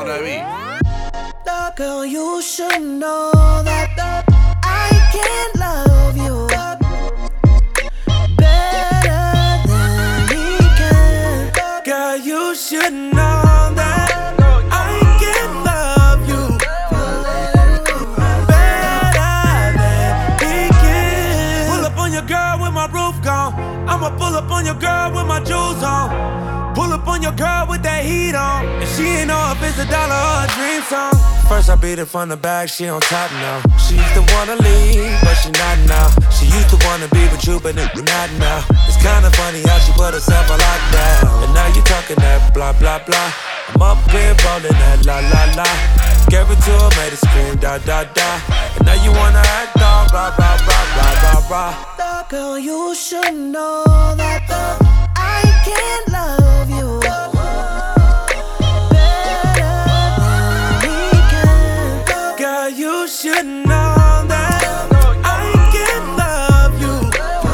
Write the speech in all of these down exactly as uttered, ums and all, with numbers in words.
wanna be. Girl, you should know that I can't love you better than he can. Girl, you should know that I can love you better than he can. Pull up on your girl with my roof gone. I'ma pull up on your girl with my jewels on. Pull up on your girl with that heat on. And she ain't know if it's a dollar or a dream song. First I beat it from the back, she on top now. She used to wanna leave, but she not now. She used to wanna be with you, but not now. It's kinda funny how she put herself on lockdown. And now you talking that blah blah blah. I'm up here rolling that la la la. Gave it to her, made her scream da da da. And now you wanna act all blah blah blah blah blah blah. Girl, you should know that I can't love you you should know that I can love you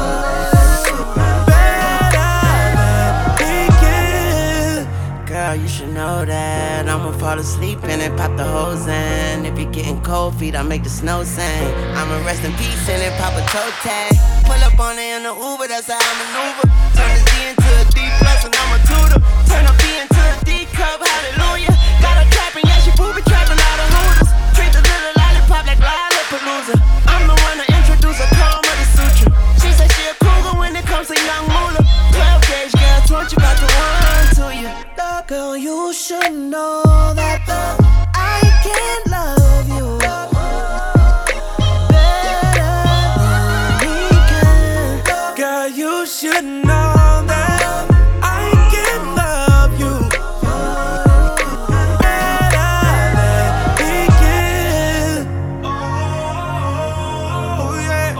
better than he can. Girl, you should know that I'ma fall asleep in it, pop the hose in. If you're getting cold feet, I make the snow sing. I'ma rest in peace in it, pop a toe tag. Pull up on it in the Uber, that's how I maneuver. Turn this D into a D plus and I'm a tutor. Turn a B into a D cup, hallelujah. Got her clapping, yeah, she booby trapping out of Hooters. Treat the little lollipop like Lollapalooza. I'm the one to introduce a calm of the suture. She said she a cougar when it comes to young moolah. twelve gauge girl, twenty about to run to you. Girl, you should know that I can't love you better than he can. Girl, you should know that I can love you better than he can. Oh yeah.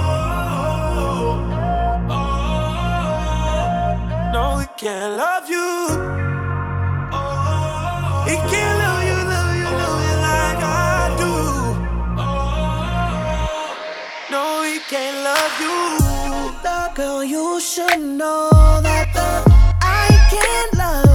No, he can't love you. He can't love you, love you, love you like I do. No, he can't love you. Girl, you should know that I can't love you.